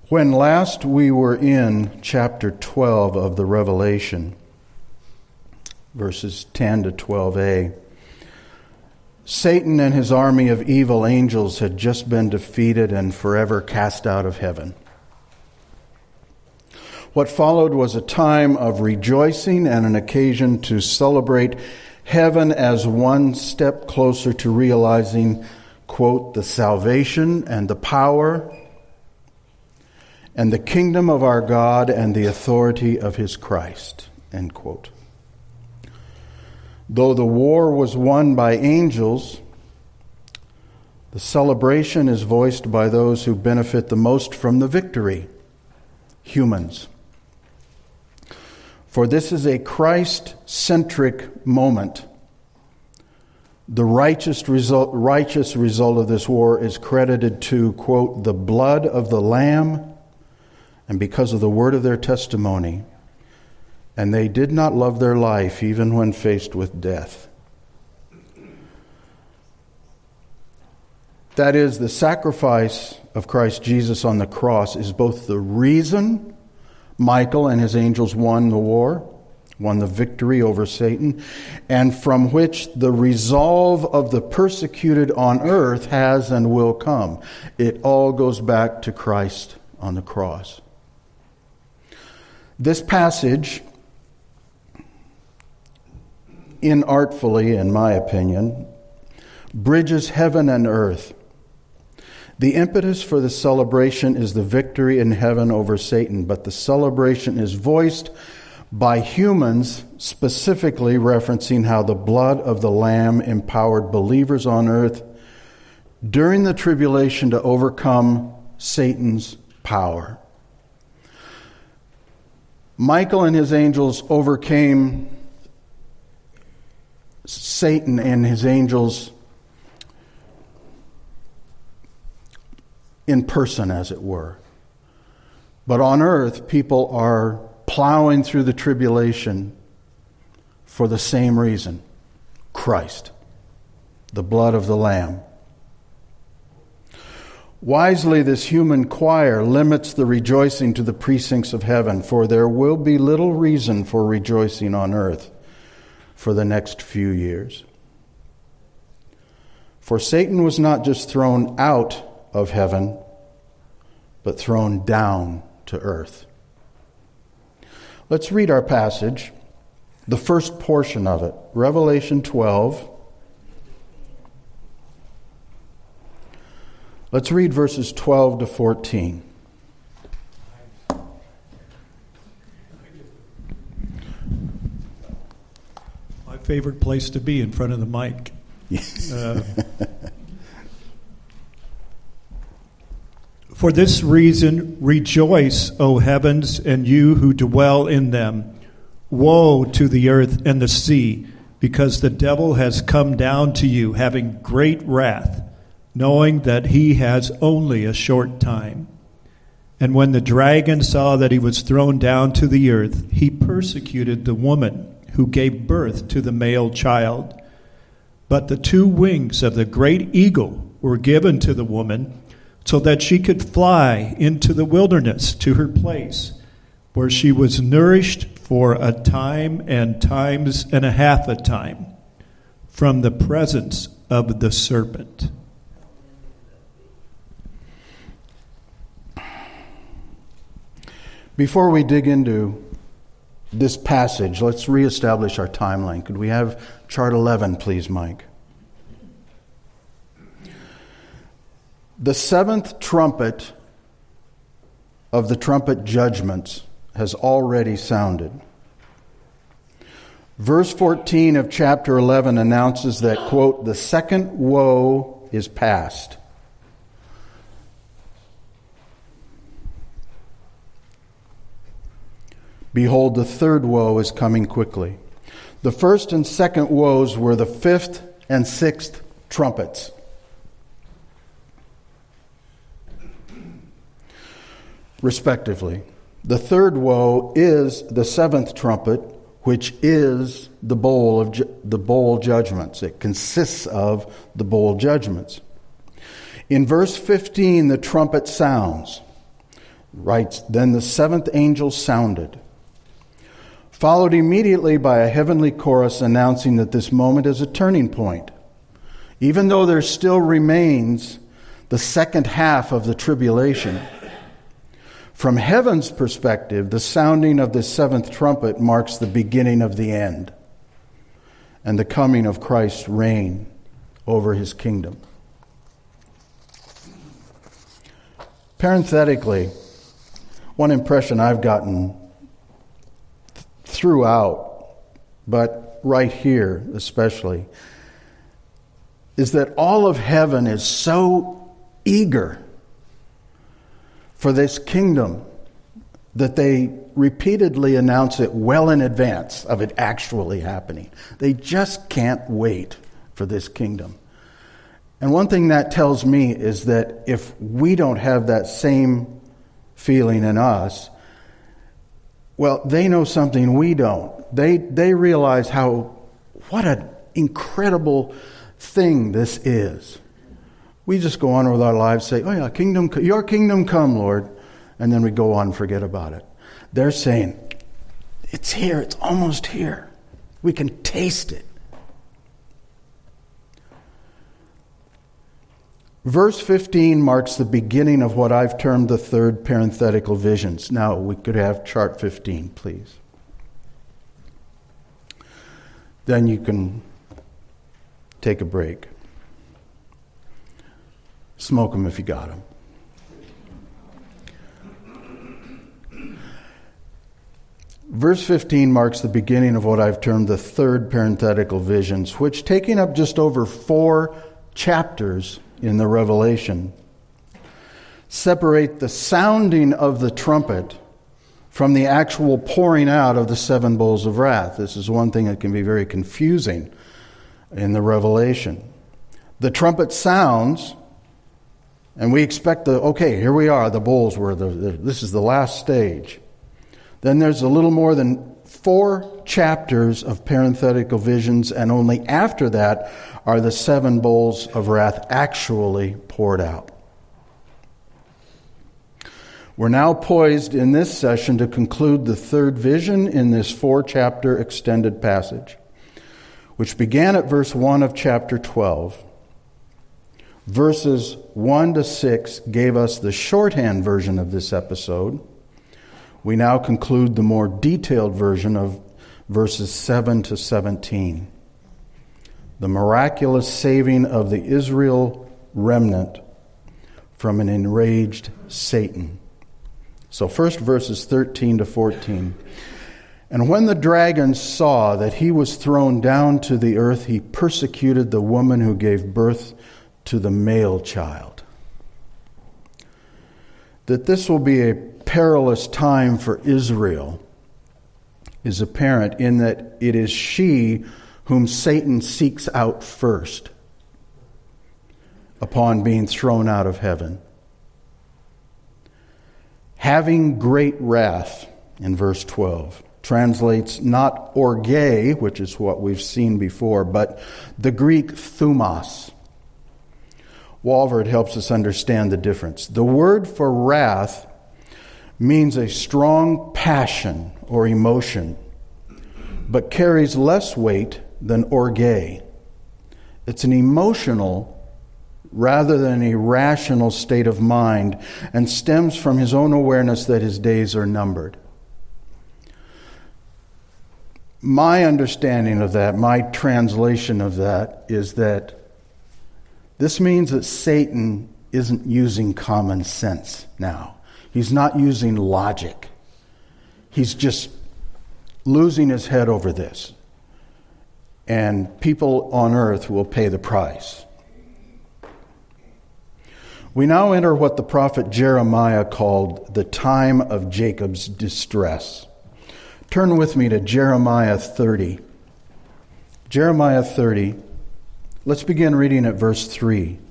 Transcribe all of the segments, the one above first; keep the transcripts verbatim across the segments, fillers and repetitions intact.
When last we were in chapter twelve of the Revelation, verses ten to twelve a, Satan and his army of evil angels had just been defeated and forever cast out of heaven. What followed was a time of rejoicing and an occasion to celebrate heaven as one step closer to realizing, quote, the salvation and the power and the kingdom of our God and the authority of his Christ, end quote. Though the war was won by angels, the celebration is voiced by those who benefit the most from the victory, humans. For this is a Christ-centric moment. The righteous result, righteous result of this war is credited to, quote, the blood of the Lamb, and because of the word of their testimony. And they did not love their life even when faced with death. That is, the sacrifice of Christ Jesus on the cross is both the reason Michael and his angels won the war, won the victory over Satan, and from which the resolve of the persecuted on earth has and will come. It all goes back to Christ on the cross. This passage, inartfully, in my opinion, bridges heaven and earth. The impetus for the celebration is the victory in heaven over Satan, but the celebration is voiced by humans, specifically referencing how the blood of the Lamb empowered believers on earth during the tribulation to overcome Satan's power. Michael and his angels overcame Satan and his angels in person, as it were. But on earth, people are plowing through the tribulation for the same reason: Christ, the blood of the Lamb. Wisely, this human choir limits the rejoicing to the precincts of heaven, for there will be little reason for rejoicing on earth for the next few years. For Satan was not just thrown out of heaven, but thrown down to earth. Let's read our passage, the first portion of it, Revelation twelve. Let's read verses twelve to fourteen. My favorite place to be, in front of the mic. uh, For this reason, rejoice, O heavens, and you who dwell in them. Woe to the earth and the sea, because the devil has come down to you, having great wrath, knowing that he has only a short time. And when the dragon saw that he was thrown down to the earth, he persecuted the woman who gave birth to the male child. But the two wings of the great eagle were given to the woman, so that she could fly into the wilderness to her place, where she was nourished for a time and times and a half a time from the presence of the serpent. Before we dig into this passage, let's reestablish our timeline. Could we have chart eleven, please, Mike? The seventh trumpet of the trumpet judgments has already sounded. Verse fourteen of chapter eleven announces that, quote, the second woe is past. Behold, the third woe is coming quickly. The first and second woes were the fifth and sixth trumpets. Respectively. The third woe is the seventh trumpet, which is the bowl of ju- the bowl judgments. It consists of the bowl judgments. In verse fifteen, the trumpet sounds. writes, "Then the seventh angel sounded, followed immediately by a heavenly chorus announcing that this moment is a turning point. Even though there still remains the second half of the tribulation, from heaven's perspective, the sounding of the seventh trumpet marks the beginning of the end and the coming of Christ's reign over his kingdom." Parenthetically, one impression I've gotten th- throughout, but right here especially, is that all of heaven is so eager for this kingdom that they repeatedly announce it well in advance of it actually happening. They just can't wait for this kingdom. And one thing that tells me is that if we don't have that same feeling in us, well, they know something we don't. They they realize how, what an incredible thing this is. We just go on with our lives, say, "Oh yeah, kingdom, your kingdom come, Lord," and then we go on and forget about it. They're saying, "It's here, it's almost here. We can taste it." Verse fifteen marks the beginning of what I've termed the third parenthetical visions. Now, we could have chart fifteen, please. Then you can take a break. Smoke them if you got them. Verse fifteen marks the beginning of what I've termed the third parenthetical visions, which, taking up just over four chapters in the Revelation, separate the sounding of the trumpet from the actual pouring out of the seven bowls of wrath. This is one thing that can be very confusing in the Revelation. The trumpet sounds, and we expect the, okay, here we are, the bowls were, the, the this is the last stage. Then there's a little more than four chapters of parenthetical visions, and only after that are the seven bowls of wrath actually poured out. We're now poised in this session to conclude the third vision in this four-chapter extended passage, which began at verse one of chapter twelve. Verses one to six gave us the shorthand version of this episode. We now conclude the more detailed version of verses seven to seventeen. The miraculous saving of the Israel remnant from an enraged Satan. So first verses thirteen to fourteen. "And when the dragon saw that he was thrown down to the earth, he persecuted the woman who gave birth to the male child." That this will be a perilous time for Israel is apparent in that it is she whom Satan seeks out first upon being thrown out of heaven. "Having great wrath," in verse twelve, translates not orge, which is what we've seen before, but the Greek thumos. Walvoord helps us understand the difference. The word for wrath means a strong passion or emotion, but carries less weight than orge. It's an emotional rather than a rational state of mind, and stems from his own awareness that his days are numbered. My understanding of that, my translation of that, is that this means that Satan isn't using common sense now. He's not using logic. He's just losing his head over this. And people on earth will pay the price. We now enter what the prophet Jeremiah called the time of Jacob's distress. Turn with me to Jeremiah thirty. Jeremiah thirty. Let's begin reading at verse three.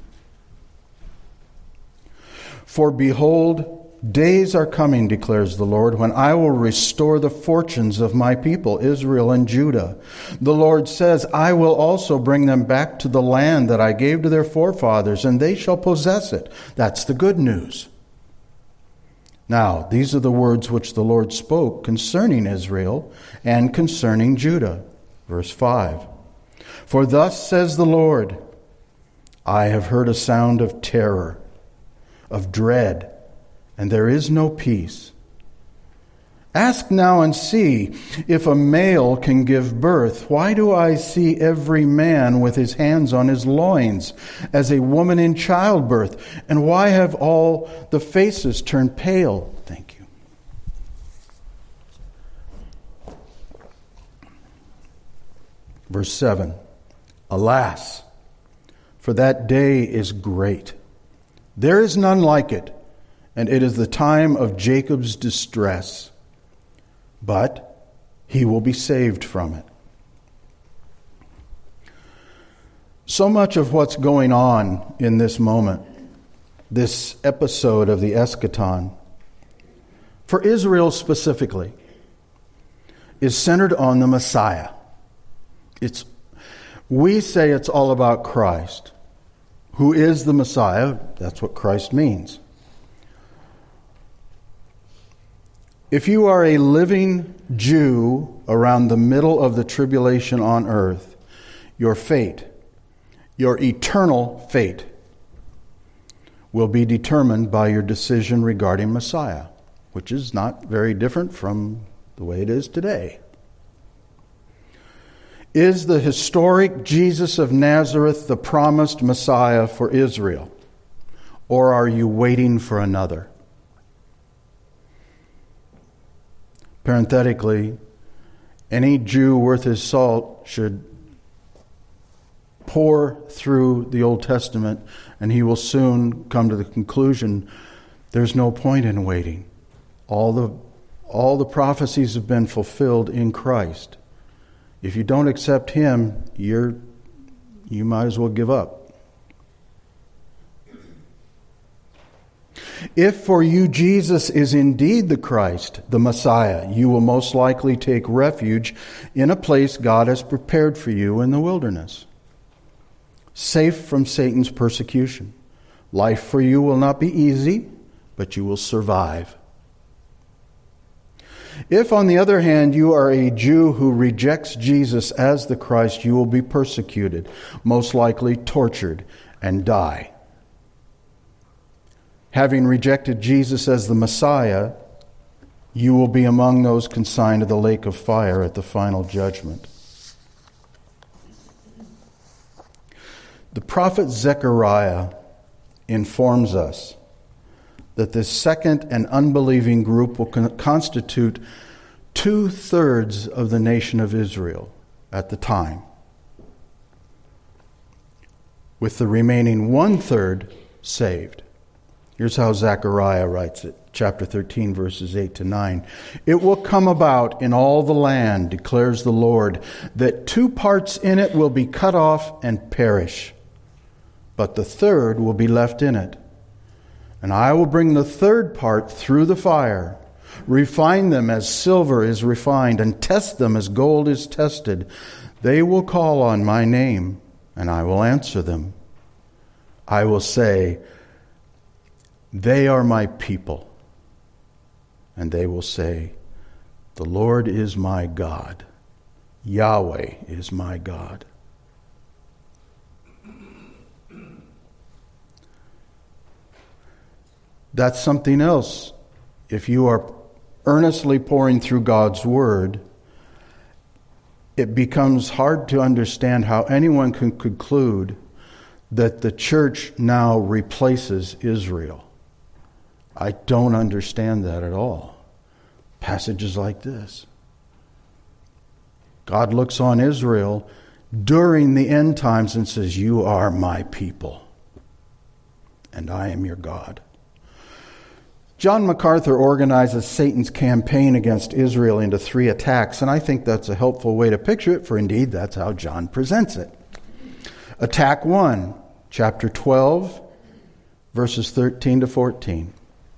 "For behold, days are coming, declares the Lord, when I will restore the fortunes of my people, Israel and Judah. The Lord says, I will also bring them back to the land that I gave to their forefathers, and they shall possess it." That's the good news. Now, these are the words which the Lord spoke concerning Israel and concerning Judah. Verse five. For thus says the Lord, I have heard a sound of terror, of dread, and there is no peace. Ask now and see if a male can give birth. Why do I see every man with his hands on his loins, as a woman in childbirth? And why have all the faces turned pale? Thank you. Verse seven. Alas, for that day is great. There is none like it, and it is the time of Jacob's distress. But he will be saved from it. So much of what's going on in this moment, this episode of the eschaton, for Israel specifically, is centered on the Messiah. It's, we say it's all about Christ. Who is the Messiah? That's what Christ means. If you are a living Jew around the middle of the tribulation on earth, your fate, your eternal fate, will be determined by your decision regarding Messiah, which is not very different from the way it is today. Is the historic Jesus of Nazareth the promised Messiah for Israel? Or are you waiting for another? Parenthetically, any Jew worth his salt should pour through the Old Testament, and he will soon come to the conclusion there's no point in waiting. All the, all the prophecies have been fulfilled in Christ. If you don't accept him, you're, you might as well give up. If for you Jesus is indeed the Christ, the Messiah, you will most likely take refuge in a place God has prepared for you in the wilderness, safe from Satan's persecution. Life for you will not be easy, but you will survive. If, on the other hand, you are a Jew who rejects Jesus as the Christ, you will be persecuted, most likely tortured, and die. Having rejected Jesus as the Messiah, you will be among those consigned to the lake of fire at the final judgment. The prophet Zechariah informs us that this second and unbelieving group will con- constitute two-thirds of the nation of Israel at the time, with the remaining one-third saved. Here's how Zechariah writes it, chapter thirteen, verses eight to nine. It will come about in all the land, declares the Lord, that two parts in it will be cut off and perish, but the third will be left in it. And I will bring the third part through the fire, refine them as silver is refined, and test them as gold is tested. They will call on my name, and I will answer them. I will say, they are my people. And they will say, the Lord is my God. Yahweh is my God. That's something else. If you are earnestly pouring through God's Word, it becomes hard to understand how anyone can conclude that the church now replaces Israel. I don't understand that at all. Passages like this. God looks on Israel during the end times and says, you are my people, and I am your God. John MacArthur organizes Satan's campaign against Israel into three attacks, and I think that's a helpful way to picture it, for indeed that's how John presents it. Attack one, chapter twelve, verses thirteen to fourteen.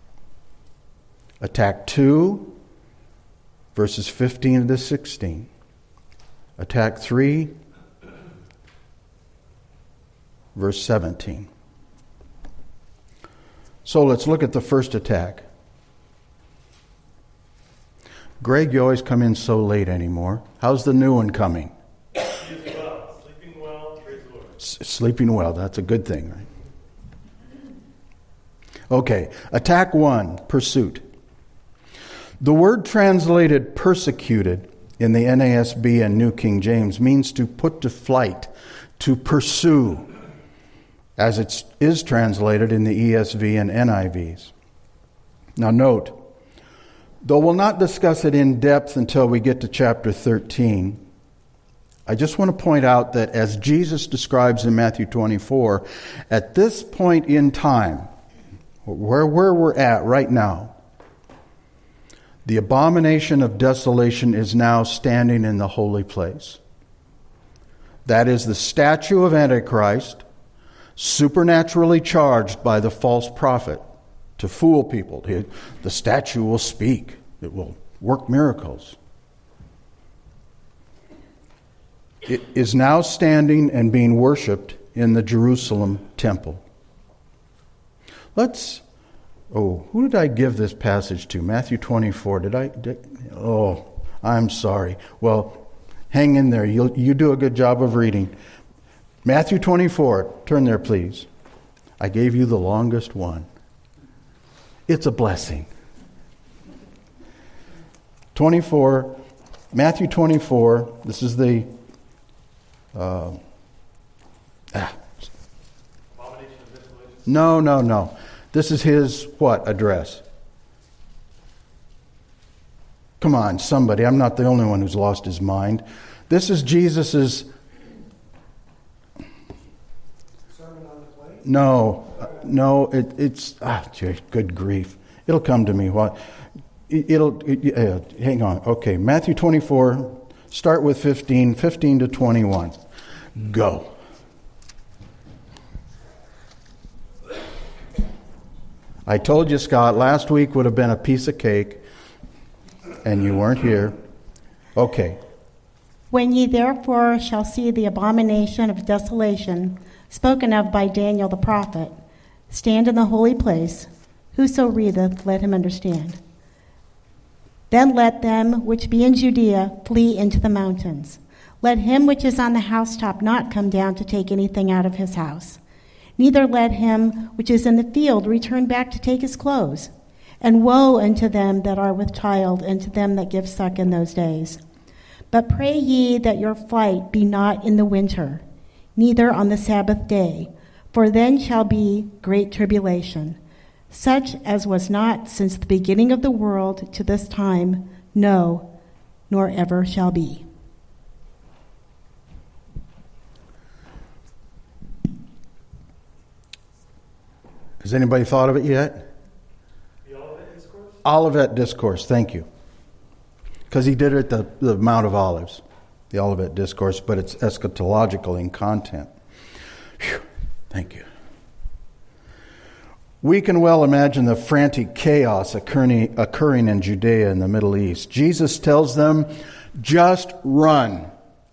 Attack two, verses fifteen to sixteen. Attack three, verse seventeen. So let's look at the first attack. Greg, you always come in so late anymore. How's the new one coming? He's well. Sleeping well. Praise the Lord. S- sleeping well. That's a good thing, right? Okay. Attack one, pursuit. The word translated persecuted in the N A S B and New King James means to put to flight, to pursue, as it is translated in the E S V and N I Vs. Now note, though we'll not discuss it in depth until we get to chapter thirteen, I just want to point out that as Jesus describes in Matthew twenty-four, at this point in time, where, where we're at right now, the abomination of desolation is now standing in the holy place. That is the statue of Antichrist, supernaturally charged by the false prophet to fool people. The statue will speak. It will work miracles. It is now standing and being worshipped in the Jerusalem temple. Let's, oh, who did I give this passage to? Matthew twenty-four. Did I? Did, oh, I'm sorry. Well, hang in there. You you do a good job of reading. Matthew twenty-four. Turn there, please. I gave you the longest one. It's a blessing. twenty-four, Matthew twenty-four. This is the uh, ah. No, no, no. This is his what address? Come on, somebody. I'm not the only one who's lost his mind. This is Jesus's. Sermon on the Plain? No, uh, no. It, it's ah, gee, good grief. It'll come to me. What? It, it'll. It, uh, hang on. Okay, Matthew twenty-four. Start with fifteen. Fifteen to twenty-one. Go. I told you, Scott, last week would have been a piece of cake, and you weren't here. Okay. When ye therefore shall see the abomination of desolation spoken of by Daniel the prophet, stand in the holy place, whoso readeth, let him understand. Then let them which be in Judea flee into the mountains. Let him which is on the housetop not come down to take anything out of his house. Neither let him which is in the field return back to take his clothes. And woe unto them that are with child, and to them that give suck in those days. But pray ye that your flight be not in the winter, neither on the Sabbath day, for then shall be great tribulation, such as was not since the beginning of the world to this time, no, nor ever shall be. Has anybody thought of it yet? The Olivet Discourse? Olivet Discourse, thank you. Because he did it at the, the Mount of Olives, the Olivet Discourse, but it's eschatological in content. Whew, thank you. We can well imagine the frantic chaos occurring, occurring in Judea and the Middle East. Jesus tells them, just run.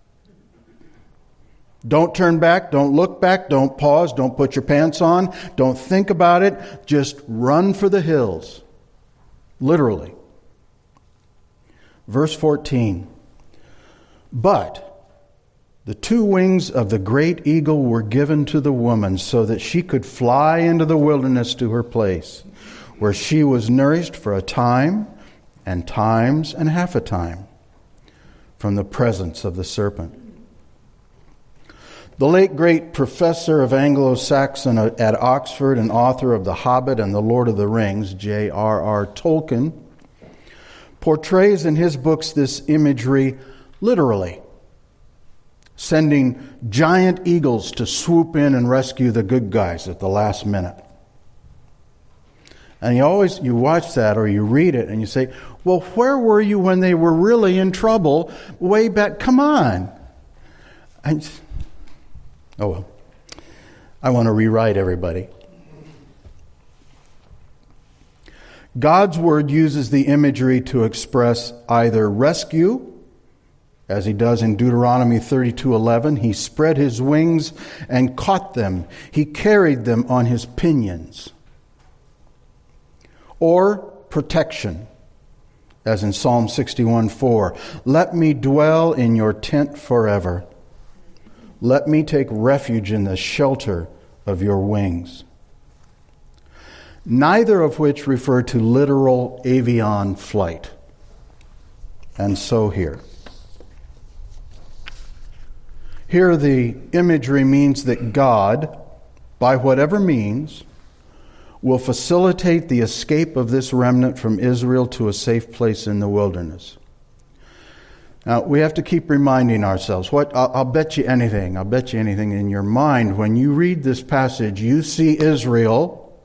Don't turn back, don't look back, don't pause, don't put your pants on, don't think about it, just run for the hills. Literally. Verse fourteen. But the two wings of the great eagle were given to the woman so that she could fly into the wilderness to her place, where she was nourished for a time and times and half a time from the presence of the serpent. The late great professor of Anglo-Saxon at Oxford and author of The Hobbit and The Lord of the Rings, J R R Tolkien, portrays in his books this imagery literally, sending giant eagles to swoop in and rescue the good guys at the last minute. And you always, you watch that or you read it and you say, well, where were you when they were really in trouble way back? Come on. I, oh, well. I want to rewrite everybody. God's word uses the imagery to express either rescue, as he does in Deuteronomy thirty-two eleven. He spread his wings and caught them. He carried them on his pinions. Or protection, as in Psalm sixty-one four. Let me dwell in your tent forever. Let me take refuge in the shelter of your wings. Neither of which refer to literal avian flight. And so here. Here the imagery means that God, by whatever means, will facilitate the escape of this remnant from Israel to a safe place in the wilderness. Now, we have to keep reminding ourselves, what I'll, I'll bet you anything, I'll bet you anything in your mind, when you read this passage, you see Israel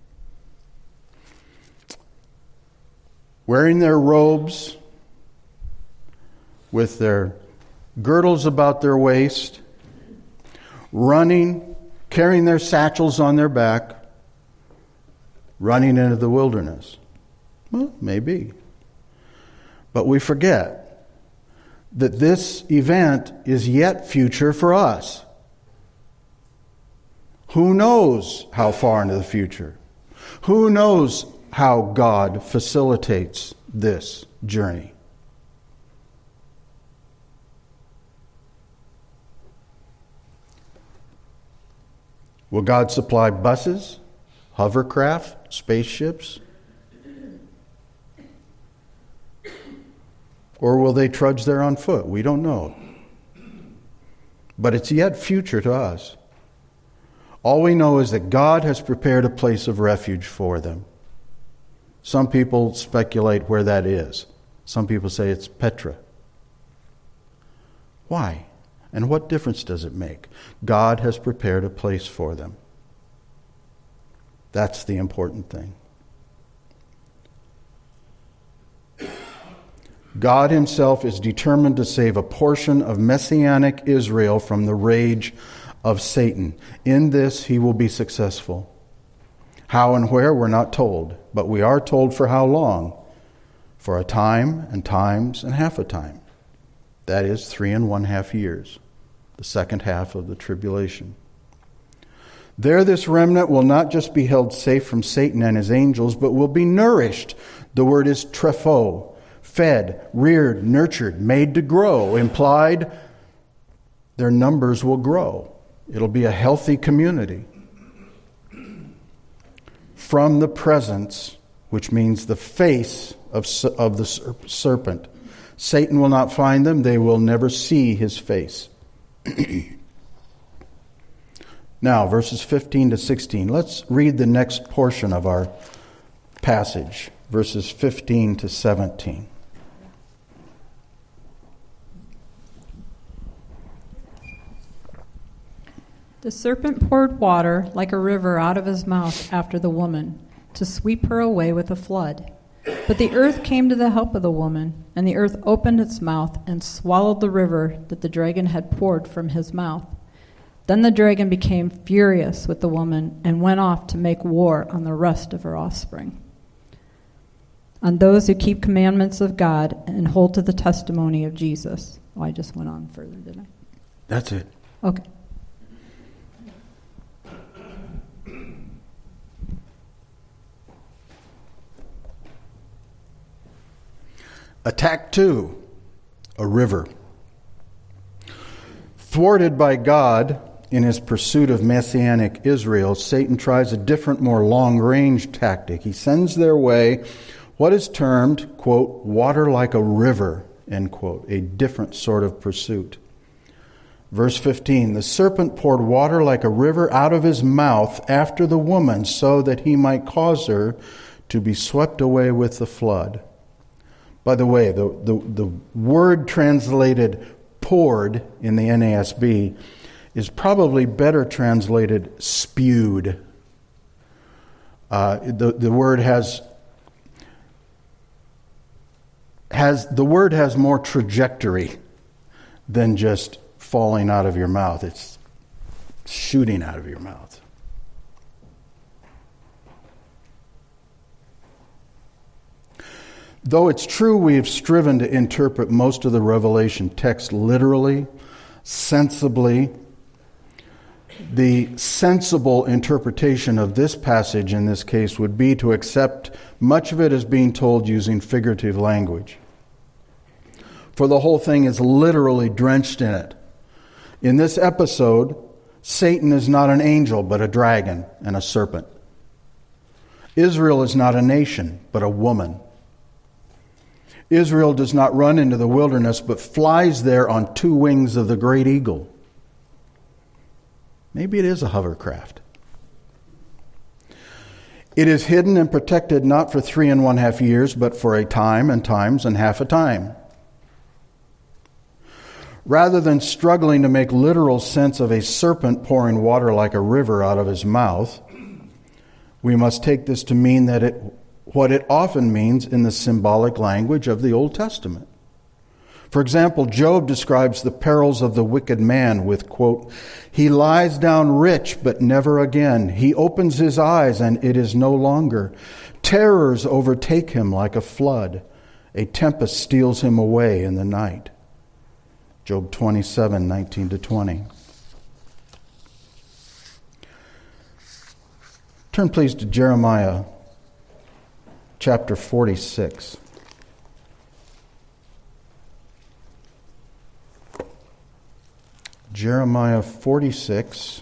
wearing their robes with their girdles about their waist, running, carrying their satchels on their back, running into the wilderness. Well, maybe. But we forget that this event is yet future for us. Who knows how far into the future? Who knows how God facilitates this journey? Will God supply buses, hovercraft, spaceships? Or will they trudge there on foot? We don't know. But it's yet future to us. All we know is that God has prepared a place of refuge for them. Some people speculate where that is. Some people say it's Petra. Why? And what difference does it make? God has prepared a place for them. That's the important thing. God himself is determined to save a portion of Messianic Israel from the rage of Satan. In this, he will be successful. How and where, we're not told, but we are told for how long. For a time and times and half a time. That is three and one half years, the second half of the tribulation. There this remnant will not just be held safe from Satan and his angels, but will be nourished. The word is trepho, fed, reared, nurtured, made to grow. Implied, their numbers will grow. It'll be a healthy community. From the presence, which means the face of, of the serpent. Satan will not find them. They will never see his face. Now, verses fifteen to sixteen. Let's read the next portion of our passage, verses fifteen to seventeen. The serpent poured water like a river out of his mouth after the woman, to sweep her away with a flood. But the earth came to the help of the woman, and the earth opened its mouth and swallowed the river that the dragon had poured from his mouth. Then the dragon became furious with the woman and went off to make war on the rest of her offspring, on those who keep commandments of God and hold to the testimony of Jesus. Oh, I just went on further, didn't I? That's it. Okay. Attack two, a river. Thwarted by God in his pursuit of Messianic Israel, Satan tries a different, more long-range tactic. He sends their way what is termed, quote, water like a river, end quote, a different sort of pursuit. Verse fifteen, the serpent poured water like a river out of his mouth after the woman, so that he might cause her to be swept away with the flood. By the way, the, the, the word translated poured in the N A S B is probably better translated spewed. Uh, the, the word has has the word has more trajectory than just falling out of your mouth. It's shooting out of your mouth. Though it's true we have striven to interpret most of the Revelation text literally, sensibly, The sensible interpretation of this passage in this case would be to accept much of it as being told using figurative language. For the whole thing is literally drenched in it. In this episode, Satan is not an angel, but a dragon and a serpent. Israel is not a nation, but a woman. Israel does not run into the wilderness, but flies there on two wings of the great eagle. Maybe it is a hovercraft. It is hidden and protected not for three and one half years, but for a time and times and half a time. Rather than struggling to make literal sense of a serpent pouring water like a river out of his mouth, we must take this to mean that it, what it often means in the symbolic language of the Old Testament. For example, Job describes the perils of the wicked man with, quote, "He lies down rich, but never again. He opens his eyes, and it is no longer. Terrors overtake him like a flood. A tempest steals him away in the night." Job twenty-seven, nineteen to twenty. Turn please to Jeremiah chapter forty-six. Jeremiah forty-six.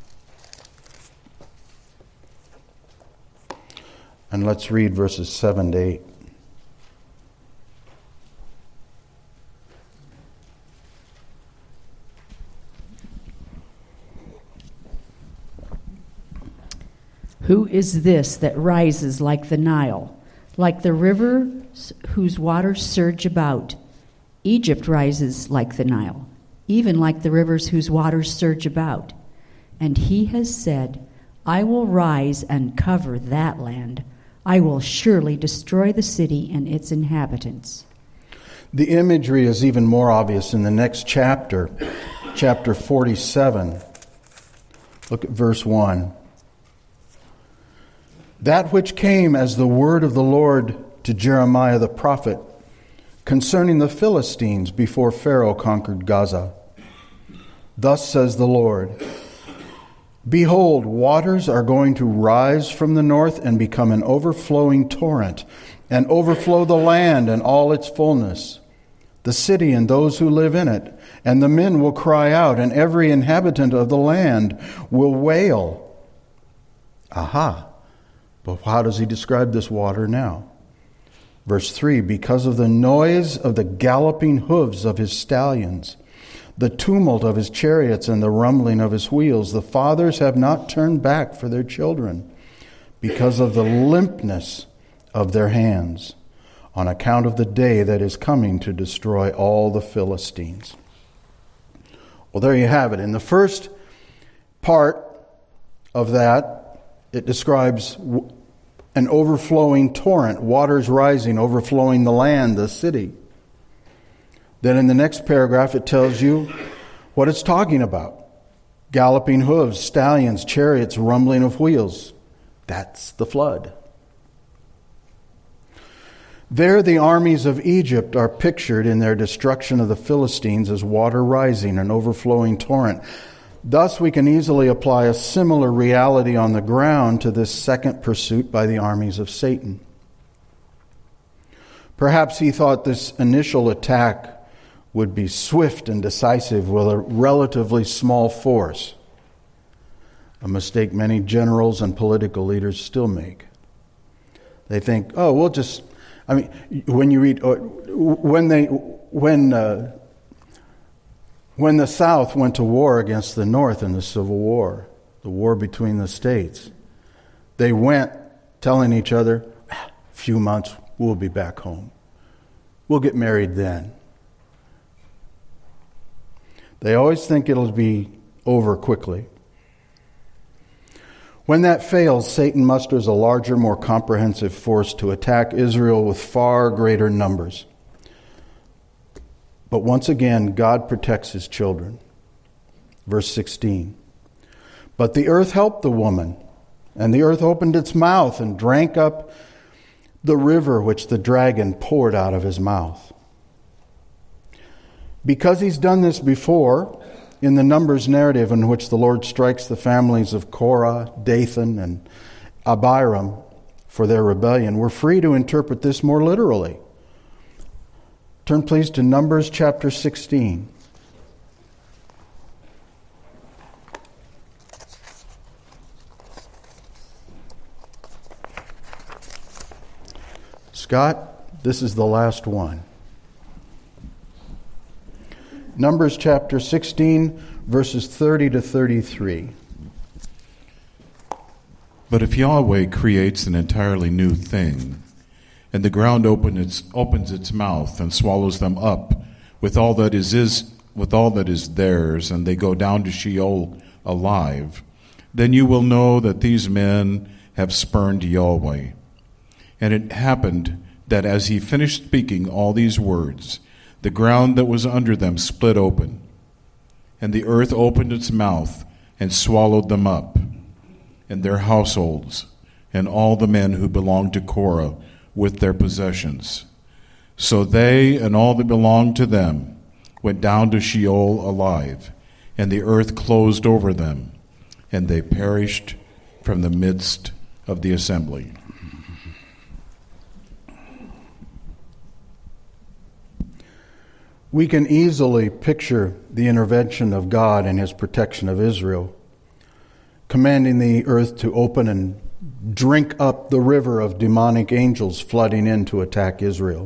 And let's read verses seven to eight. Who is this that rises like the Nile, like the river whose waters surge about? Egypt rises like the Nile, even like the rivers whose waters surge about. And he has said, I will rise and cover that land. I will surely destroy the city and its inhabitants. The imagery is even more obvious in the next chapter, chapter forty-seven. Look at verse one. That which came as the word of the Lord to Jeremiah the prophet concerning the Philistines before Pharaoh conquered Gaza. Thus says the Lord, behold, waters are going to rise from the north and become an overflowing torrent, and overflow the land and all its fullness, the city and those who live in it. And the men will cry out, and every inhabitant of the land will wail. Aha! But how does he describe this water now? Verse three, because of the noise of the galloping hooves of his stallions, the tumult of his chariots and the rumbling of his wheels, the fathers have not turned back for their children, because of the limpness of their hands, on account of the day that is coming to destroy all the Philistines. Well, there you have it. In the first part of that, it describes an overflowing torrent, waters rising, overflowing the land, the city. Then in the next paragraph, it tells you what it's talking about. Galloping hooves, stallions, chariots, rumbling of wheels. That's the flood. There, the armies of Egypt are pictured in their destruction of the Philistines as water rising, an overflowing torrent. Thus, we can easily apply a similar reality on the ground to this second pursuit by the armies of Satan. Perhaps he thought this initial attack would be swift and decisive with a relatively small force, a mistake many generals and political leaders still make. They think, oh, we'll just, I mean, when you read, when they, when, uh, When the South went to war against the North in the Civil War, the war between the states, they went telling each other, a few months, we'll be back home. We'll get married then. They always think it'll be over quickly. When that fails, Satan musters a larger, more comprehensive force to attack Israel with far greater numbers. But once again, God protects his children. Verse sixteen. But the earth helped the woman, and the earth opened its mouth and drank up the river which the dragon poured out of his mouth. Because he's done this before, in the Numbers narrative in which the Lord strikes the families of Korah, Dathan, and Abiram for their rebellion, we're free to interpret this more literally. Turn please to Numbers chapter sixteen. Scott, this is the last one. Numbers chapter sixteen, verses thirty to thirty-three. But if Yahweh creates an entirely new thing, and the ground open its, opens its mouth and swallows them up with all that is, is with all that is theirs, and they go down to Sheol alive, then you will know that these men have spurned Yahweh. And it happened that as he finished speaking all these words, the ground that was under them split open, and the earth opened its mouth and swallowed them up, and their households, and all the men who belonged to Korah with their possessions. So they and all that belonged to them went down to Sheol alive, and the earth closed over them, and they perished from the midst of the assembly. We can easily picture the intervention of God in his protection of Israel, commanding the earth to open and drink up the river of demonic angels flooding in to attack Israel.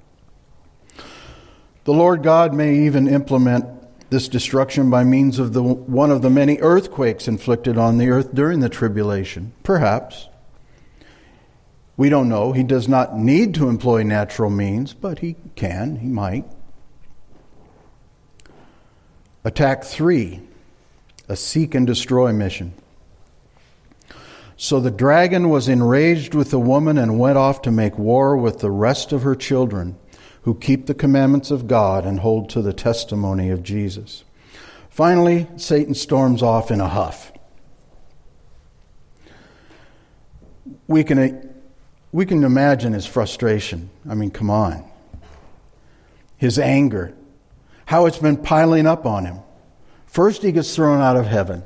The Lord God may even implement this destruction by means of the one of the many earthquakes inflicted on the earth during the tribulation. Perhaps. We don't know. He does not need to employ natural means, but he can, he might. Attack three, a seek and destroy mission. So the dragon was enraged with the woman and went off to make war with the rest of her children who keep the commandments of God and hold to the testimony of Jesus. Finally, Satan storms off in a huff. We can, we can imagine his frustration. I mean, come on. His anger. How it's been piling up on him. First he gets thrown out of heaven.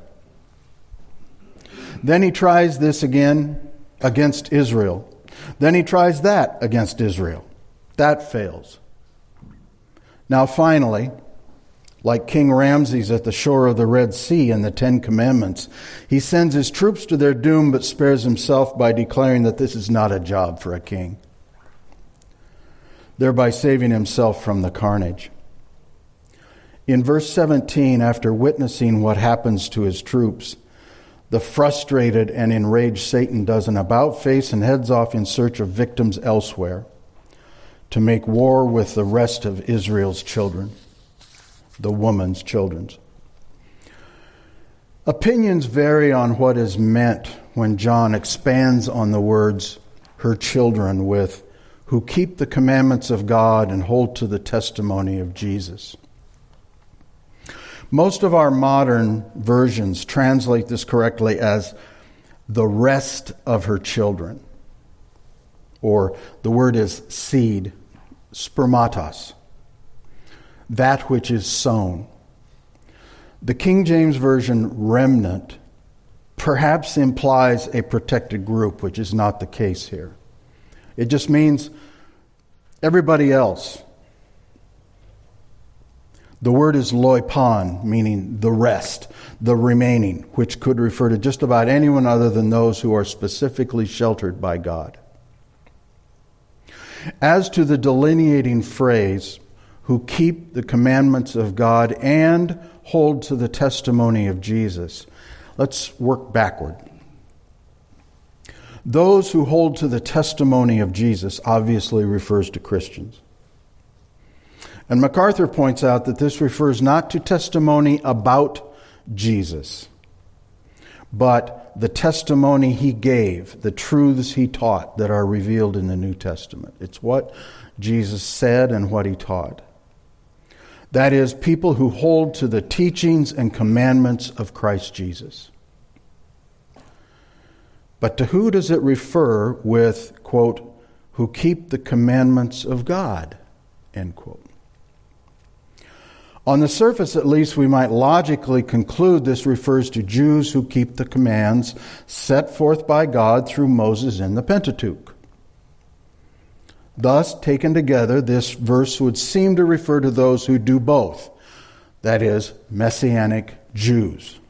Then he tries this again against Israel. Then he tries that against Israel. That fails. Now finally, like King Ramses at the shore of the Red Sea in the Ten Commandments, he sends his troops to their doom but spares himself by declaring that this is not a job for a king, thereby saving himself from the carnage. In verse seventeen, after witnessing what happens to his troops, the frustrated and enraged Satan does an about-face and heads off in search of victims elsewhere to make war with the rest of Israel's children, the woman's children. Opinions vary on what is meant when John expands on the words, her children, with, who keep the commandments of God and hold to the testimony of Jesus. Most of our modern versions translate this correctly as the rest of her children. Or the word is seed, spermatos, that which is sown. The King James Version remnant perhaps implies a protected group, which is not the case here. It just means everybody else. The word is loipan, meaning the rest, the remaining, which could refer to just about anyone other than those who are specifically sheltered by God. As to the delineating phrase, who keep the commandments of God and hold to the testimony of Jesus, let's work backward. Those who hold to the testimony of Jesus obviously refers to Christians. And MacArthur points out that this refers not to testimony about Jesus, but the testimony he gave, the truths he taught that are revealed in the New Testament. It's what Jesus said and what he taught. That is, people who hold to the teachings and commandments of Christ Jesus. But to who does it refer with, quote, who keep the commandments of God, end quote? On the surface, at least, we might logically conclude this refers to Jews who keep the commands set forth by God through Moses in the Pentateuch. Thus, taken together, this verse would seem to refer to those who do both, that is, Messianic Jews.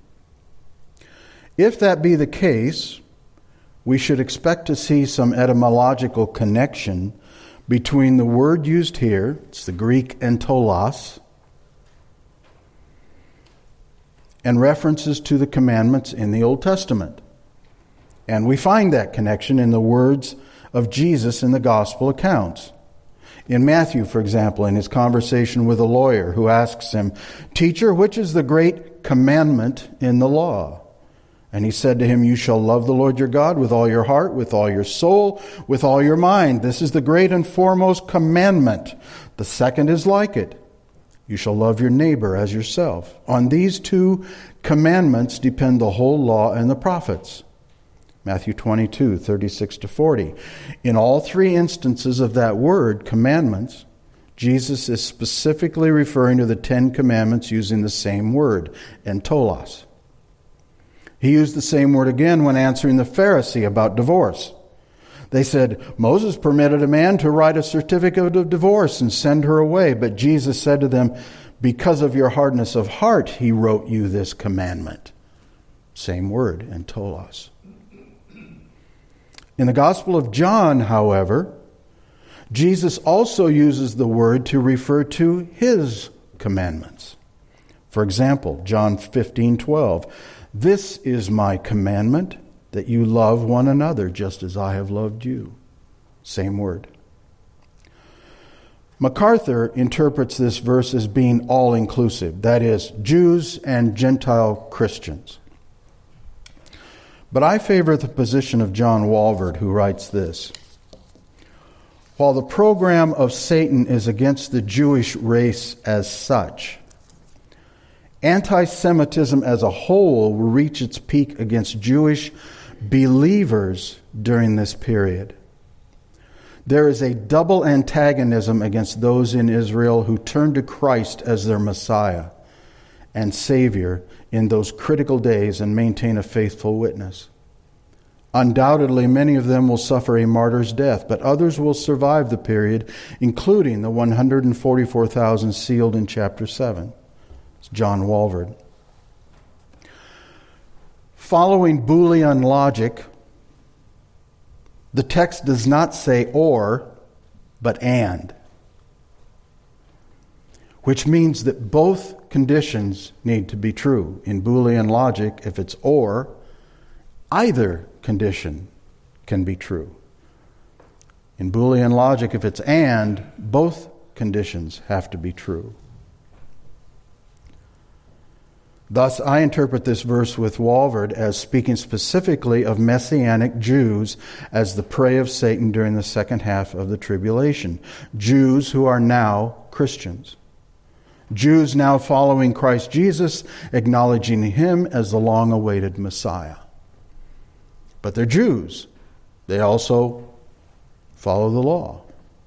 If that be the case, we should expect to see some etymological connection between the word used here, it's the Greek entolos, and references to the commandments in the Old Testament. And we find that connection in the words of Jesus in the gospel accounts. In Matthew, for example, in his conversation with a lawyer who asks him, "Teacher, which is the great commandment in the law?" And he said to him, "You shall love the Lord your God with all your heart, with all your soul, with all your mind. This is the great and foremost commandment. The second is like it. You shall love your neighbor as yourself." On these two commandments depend the whole law and the prophets. Matthew twenty-two, thirty-six to forty. In all three instances of that word, commandments, Jesus is specifically referring to the Ten Commandments using the same word, entolos. He used the same word again when answering the Pharisee about divorce. They said, "Moses permitted a man to write a certificate of divorce and send her away." But Jesus said to them, "Because of your hardness of heart, he wrote you this commandment." Same word, entolos. In the Gospel of John, however, Jesus also uses the word to refer to his commandments. For example, John fifteen twelve, "This is my commandment, that you love one another just as I have loved you." Same word. MacArthur interprets this verse as being all-inclusive, that is, Jews and Gentile Christians. But I favor the position of John Walvoord, who writes this: "While the program of Satan is against the Jewish race as such, anti-Semitism as a whole will reach its peak against Jewish believers during this period. There is a double antagonism against those in Israel who turn to Christ as their Messiah and Savior in those critical days and maintain a faithful witness. Undoubtedly, many of them will suffer a martyr's death, but others will survive the period, including the one hundred forty-four thousand sealed in chapter seven. It's John Walvoord. Following Boolean logic, the text does not say or, but and, which means that both conditions need to be true. In Boolean logic, if it's or, either condition can be true. In Boolean logic, if it's and, both conditions have to be true. Thus, I interpret this verse with Walvoord as speaking specifically of Messianic Jews as the prey of Satan during the second half of the tribulation. Jews who are now Christians. Jews now following Christ Jesus, acknowledging him as the long-awaited Messiah. But they're Jews. They also follow the law.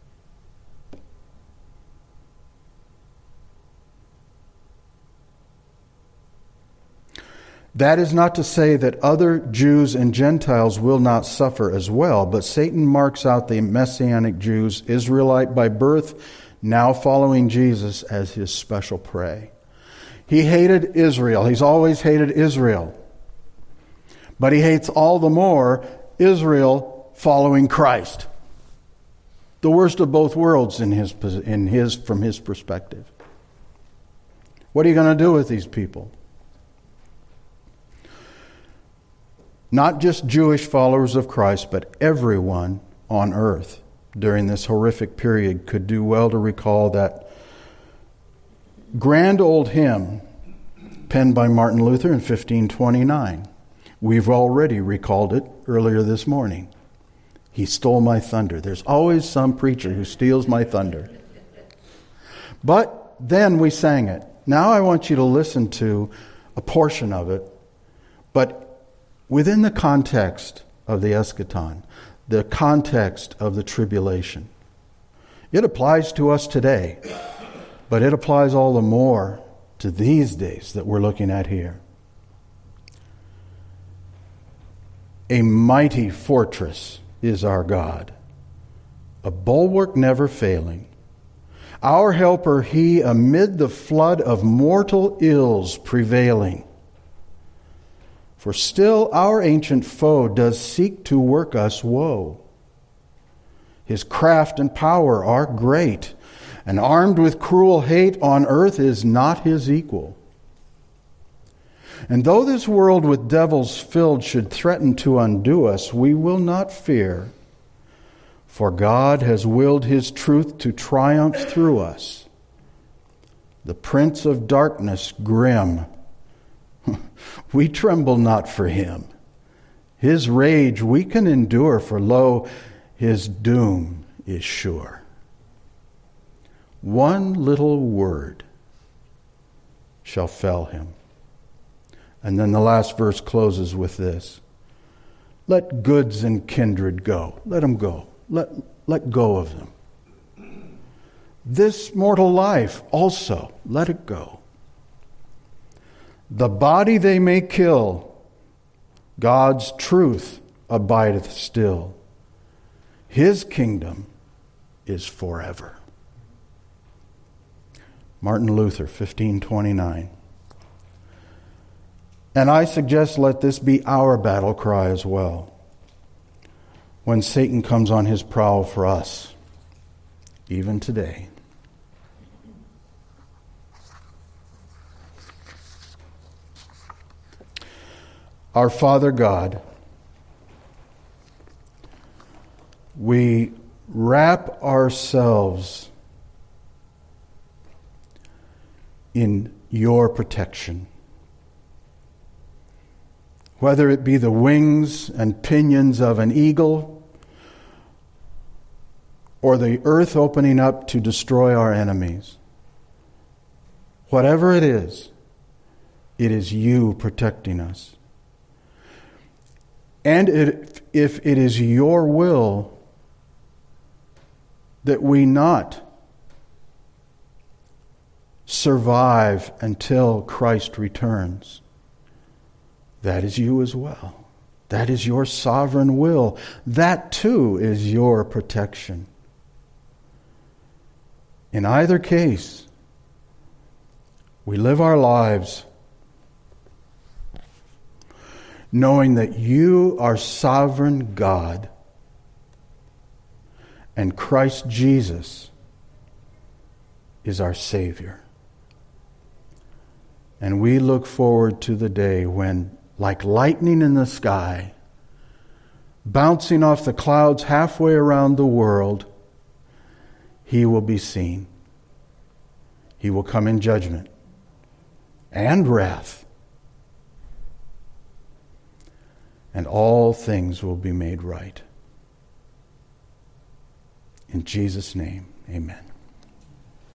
That is not to say that other Jews and Gentiles will not suffer as well, but Satan marks out the Messianic Jews, Israelite by birth, now following Jesus, as his special prey. He hated Israel. He's always hated Israel. But he hates all the more Israel following Christ. The worst of both worlds in his, in his, from his perspective. What are you going to do with these people? Not just Jewish followers of Christ, but everyone on earth during this horrific period could do well to recall that grand old hymn penned by Martin Luther in fifteen twenty-nine. We've already recalled it earlier this morning. He stole my thunder. There's always some preacher who steals my thunder. But then we sang it. Now I want you to listen to a portion of it, but within the context of the eschaton, the context of the tribulation. It applies to us today. But it applies all the more to these days that we're looking at here. A mighty fortress is our God, a bulwark never failing. Our helper he amid the flood of mortal ills prevailing. For still our ancient foe does seek to work us woe. His craft and power are great, and armed with cruel hate on earth is not his equal. And though this world with devils filled should threaten to undo us, we will not fear, for God has willed his truth to triumph through us. The prince of darkness grim, we tremble not for him. His rage we can endure, for lo, his doom is sure. One little word shall fell him. And then the last verse closes with this. Let goods and kindred go. Let them go. Let, let go of them. This mortal life also, let it go. The body they may kill, God's truth abideth still. His kingdom is forever. Martin Luther, fifteen twenty-nine. And I suggest let this be our battle cry as well. When Satan comes on his prowl for us, even today. Our Father God, we wrap ourselves in your protection. Whether it be the wings and pinions of an eagle or the earth opening up to destroy our enemies. Whatever it is, it is you protecting us. And it, if it is your will that we not survive until Christ returns, that is you as well. That is your sovereign will. That too is your protection. In either case, we live our lives knowing that you are sovereign God and Christ Jesus is our Savior. And we look forward to the day when, like lightning in the sky, bouncing off the clouds halfway around the world, he will be seen. He will come in judgment and wrath. And all things will be made right. In Jesus' name, amen.